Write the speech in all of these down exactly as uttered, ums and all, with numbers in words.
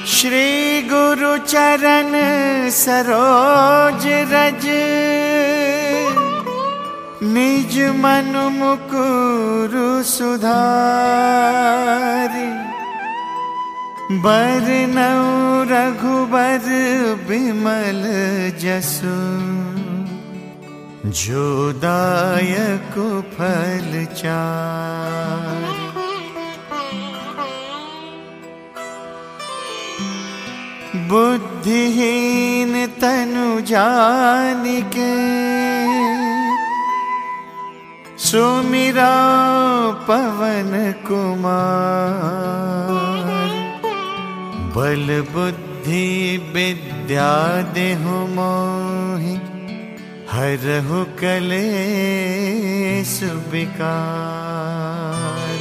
श्री गुरु चरण सरोज रज, निज मनु मुकुरु सुधारि। बरनउँ रघुबर बिमल जसु, जो दायक फल चारि। बुद्धिहीन तनु जानिके, सुमिरा पवन कुमार। बल बुद्धि विद्या देहु मोहि, हरहु कलेश विकार।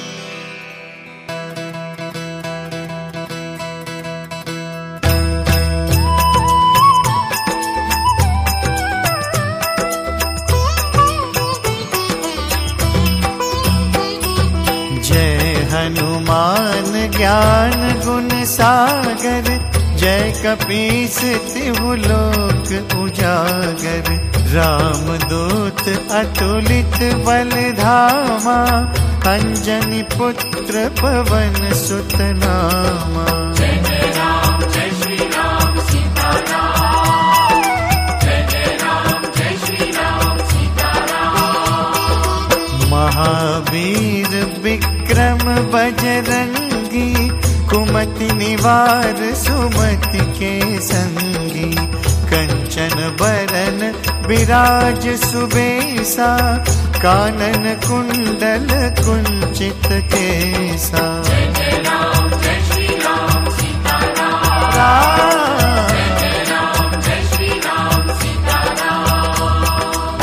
हनुमान ज्ञान गुण सागर, जय कपीस तिहु लोक उजागर। रामदूत अतुलित बल धामा, अंजनी पुत्र पवन सुत नामा। जय जय राम जय श्री राम सीताराम, जय जय राम जय श्री राम सीताराम। महावीर विक्रम बजरंगी, कुमति निवार सुमति के संगी। कंचन बरन विराज सुबेसा, कानन कुंडल कुंचित केसा। जय जय राम जय श्री राम सीताराम, जय जय राम जय श्री राम सीताराम।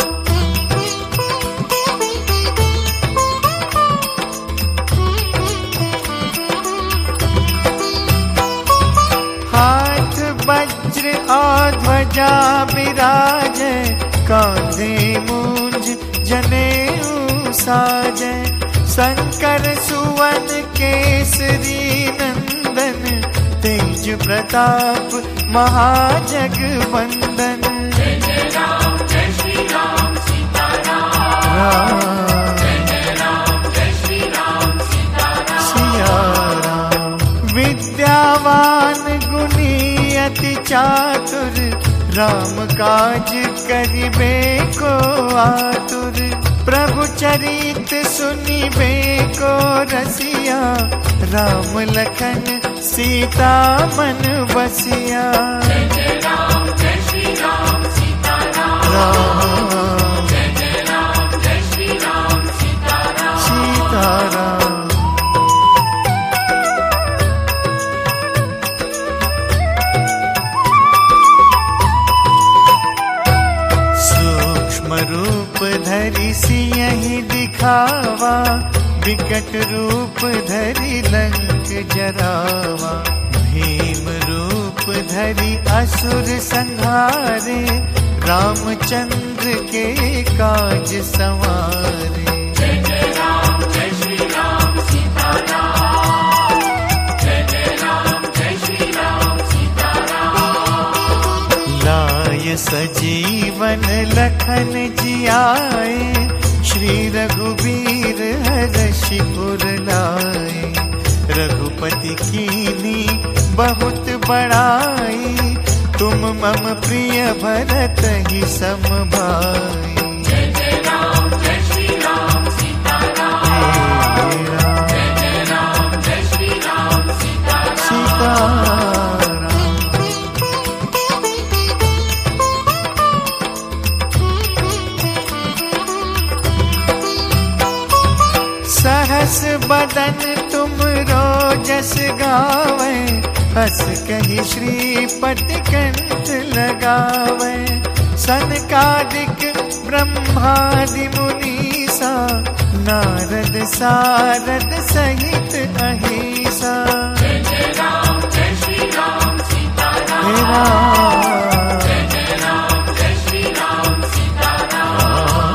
हाथ वज्र और ध्वजा विराजे, कांधे मूंज जनेऊ साजे। शंकर सुवन केसरी नंदन, तेज प्रताप महाजगवंदन। जय जय राम जय श्री राम सीताराम, जय जय राम जय श्री राम सीताराम। सिया राम विद्यावान गुणी अति चातुर, राम काज करिबे को आतुर। प्रभु चरित सुनिबे को रसिया, राम लखन सीता मन बसिया। जय जय राम जय श्री राम सीताराम, राम जय जय राम जय श्री राम सीताराम। सीताराम रूप धरि सियहि दिखावा, विकट रूप धरि लंक जरावा। भीम रूप धरि असुर संहारे, रामचंद्र के काज संवारे। जय जय राम जय श्री राम सीताराम, जय जय राम जय श्री राम सीताराम। लाय सजीवन लखन जियाए, श्री रघुबीर हरषि पुर लाए। रघुपति कीन्ही बहुत बड़ाई, तुम मम प्रिय भरत ही सम भाई। जय जय राम जय श्री राम सीताराम, जय जय राम जय श्री राम सीताराम। सीताराम सहस बदन तुम रोजस गावे, हस कहि श्रीपति कंठ लगावे। सनकादिक ब्रह्मादि मुनीसा, नारद सारद सहित अहिसा। जय जय राम जय श्री राम सीताराम, जय जय राम जय श्री राम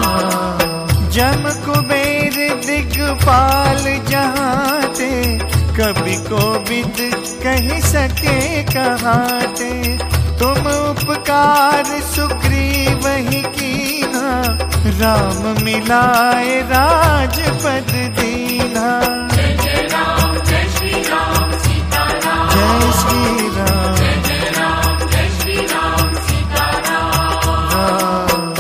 सीताराम। जम कुबेर दिग्पाल जहाँ ते, कभी कोविद कही सके कहाते, तुम उपकार सुग्रीव ही कीना, राम मिलाए राजपद दीना। जय जय राम जय श्री राम सीताराम, जय श्री राम जय जय राम जय श्री राम सीताराम। राम।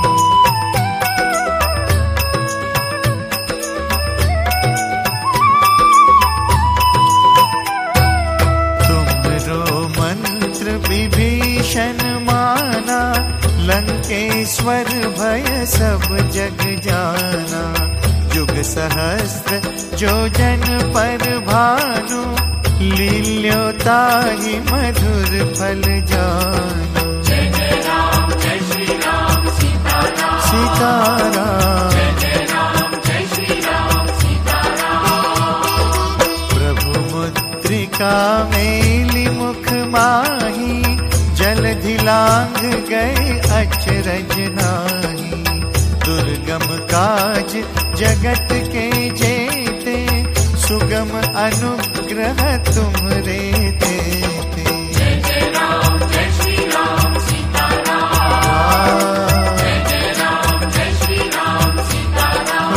तुमरो मंत्र विभीषण माना, लंकेश्वर भय सब जग जाना। युग सहस्त्र जो जन पर भानु, लील्योताहि मधुर फल जानु। जय जय राम जय श्री राम सीताराम, सीताराम जय जय राम जय श्री राम सीताराम। प्रभु मुद्रिका मेली मुख माही, जलधि लांघ गए अचरज नाही। दुर्गम काज जगत के जेते, सुगम अनुग्रह तुम्हरे तेते। जय जय राम जय श्री राम सीताराम, जय जय राम जय श्री राम सीताराम।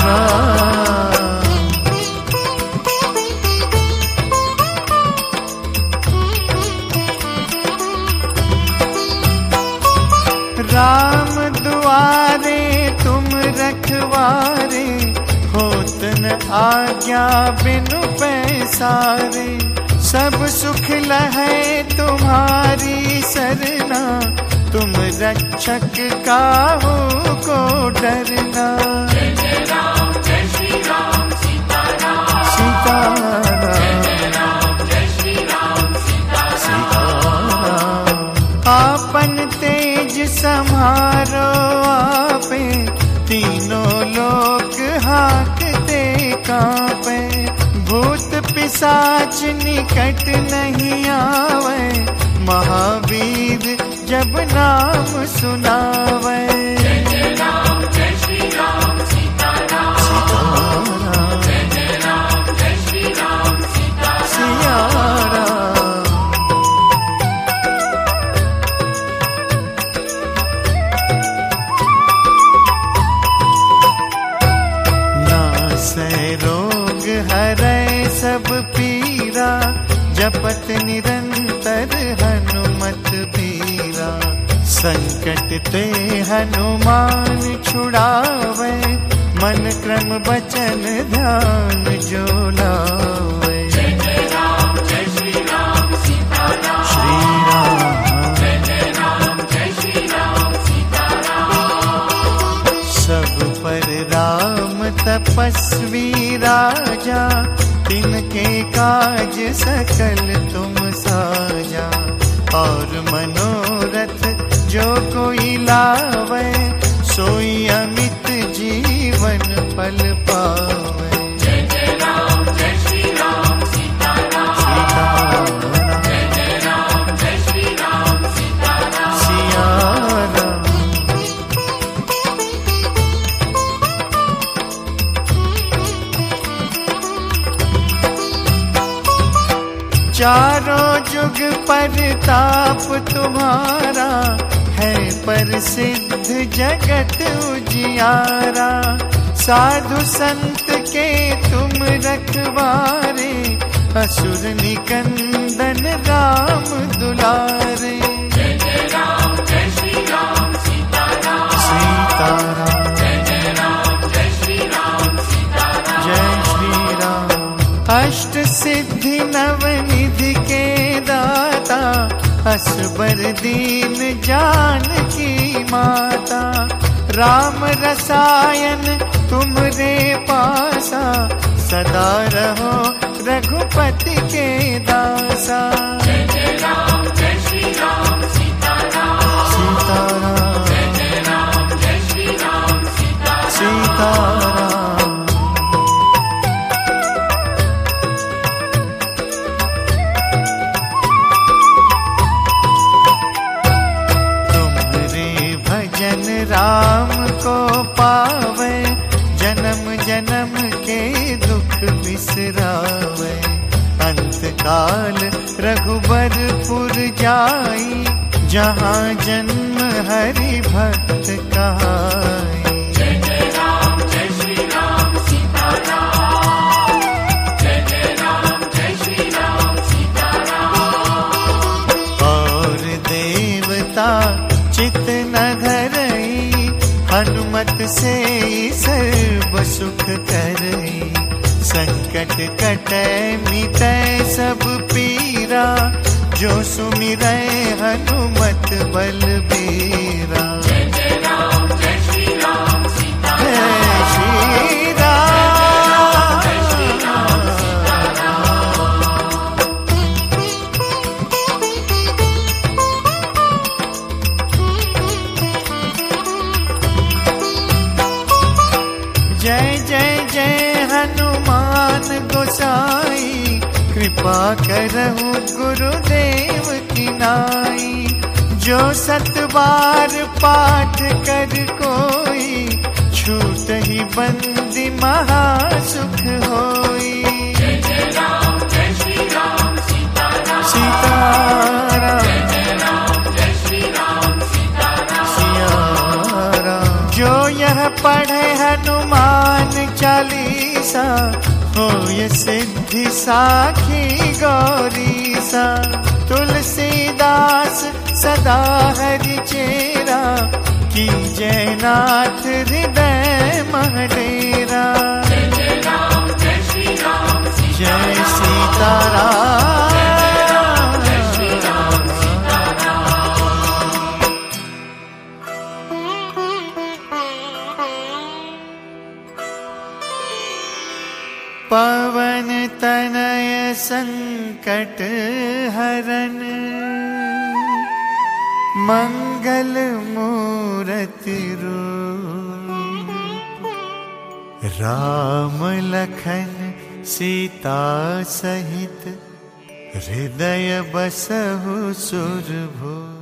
राम दुआरे तुम रखवारे, होत न आज्ञा बिनु पैसारे। सब सुख लहै तुम्हारी सरना, तुम रक्षक काहू को डरना। जय जय राम जय श्री राम सीताराम, सीताराम जय राम जय श्री राम सीताराम। आपन तेज समारो आपे, तीनों लोक हाकते कांपे। भूत पिशाच निकट नहीं आवे, महावीर जब नाम सुनावे। जय जय राम जय श्री राम सीताराम, सीताराम जय जय राम जय श्री राम सीताराम। सियाराम। नासै रोग हरै सब पीरा, जपत निरंतर हनुमत बीरा। संकट ते हनुमान छुड़ावे, मन क्रम बचन ध्यान जो लावे। जय जय राम जय श्री राम सीताराम, श्री राम जय जय राम जय श्री राम सीताराम। सब पर राम तपस्वी राजा, तिनके काज सकल तुम साजा। और मनोरथ जो कोई लावे, सोई अमित जीवन फल पावे। जय जय राम जय श्री राम सीताराम, सीताराम जय जय राम जय श्री राम सीताराम। सियाराम। चारों जुग परताप तुम्हारा, है प्रसिद्ध जगत उजियारा। साधु संत के तुम रखवारे, असुर निकंदन राम दुलारे। जय जय राम जय श्री राम सीताराम, सीताराम जय जय राम जय श्री राम सीताराम। जय श्री राम। अष्ट सिद्धि नवनिधि के दाता, असबर दीन जानकी माता। राम रसायन तुमरे पासा, सदा रहो रघुपति के दासा। जय जय राम जय श्री राम सीताराम, सीताराम जय जय राम जय श्री राम सीताराम। सीताराम। राम को पावे, जन्म जन्म के दुख बिसरावे। अंत काल रघुबरपुर जाई, जहाँ जन्म हरि भक्त कहाई। जय जय राम जय श्री राम सीताराम, जय जय राम जय श्री राम सीताराम। और देवता चित न धरई, हनुमत से सर्व सुख करई। संकट कटै मिटै सब पीरा, जो सुमिरै हनुमत बलबीरा। जय जय राम जय श्री राम सीताराम, जय श्री राम जय श्री राम सीताराम। जय जय जय हनुमान गोसाई, कृपा करहु गुरुदेव की नाई। जो सत बार पाठ कर कोई, छूट ही बंदी महासुख होई। जय जय राम जय श्री राम सीताराम, सीताराम जय जय राम जय श्री राम सीताराम। सिया राम। जो यह पढ़े हनुमान चालीसा, होय सिद्धि साखी गौरीसा। तुलसीदास सदा हरि चेरा, की जयनाथ हृदय महडेरा। जय जय राम जय श्री राम जय सीताराम, सीताराम जय श्री राम सीताराम। पवन तनय संकट हरन, मंगल मूरति रूप। राम लखन सीता सहित, हृदय बसहु सुरभूप।